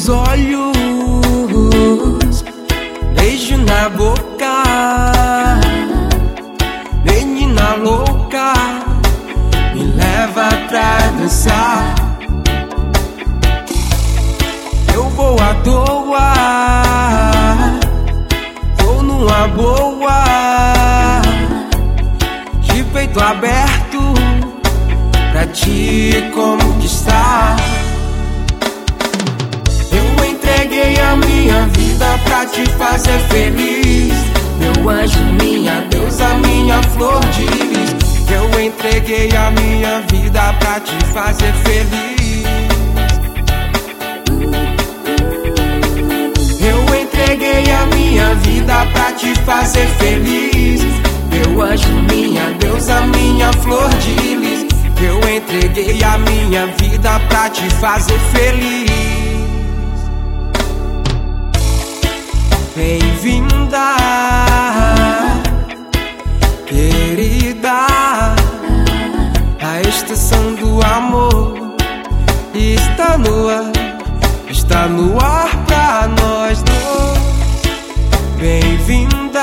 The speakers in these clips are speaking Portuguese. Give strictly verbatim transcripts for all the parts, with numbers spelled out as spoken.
teus olhos, beijo na boca, menina louca, me leva pra dançar. Eu vou à toa, vou numa boa, de peito aberto pra te conquistar. Eu entreguei a minha vida pra te fazer feliz, meu anjo, minha deusa, minha flor de lis. Eu entreguei a minha vida pra te fazer feliz. Eu entreguei a minha vida pra te fazer feliz, meu anjo, minha deusa, minha flor de lis. Eu entreguei a minha vida pra te fazer feliz. Bem-vinda, querida, a estação do amor está no ar, está no ar pra nós dois. Bem-vinda,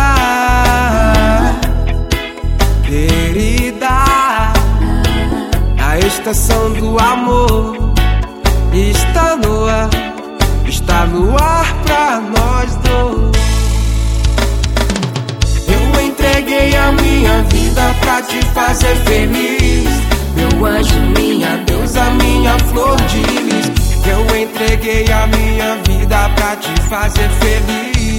querida, a estação do amor está no ar, está no ar pra nós dois. Eu entreguei a minha vida pra te fazer feliz, meu anjo, minha deusa, minha flor de lis. Eu entreguei a minha vida pra te fazer feliz.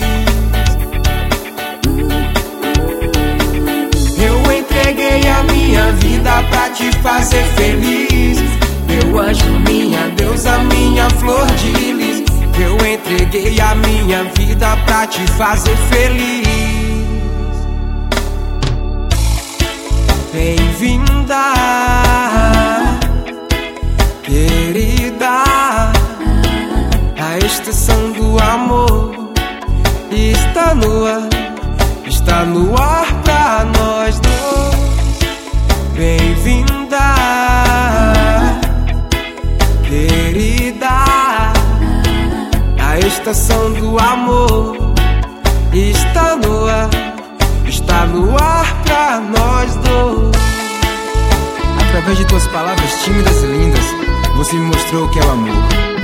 Eu entreguei a minha vida pra te fazer feliz, meu anjo, minha deusa, minha flor de lis. Eu entreguei a minha vida pra te fazer feliz. Bem-vinda, querida, a estação do amor está no ar, está no ar pra nós dois. Bem-vinda, querida, a estação do amor está no ar, está no ar pra nós dois. Através de tuas palavras tímidas e lindas, você me mostrou o que é o amor.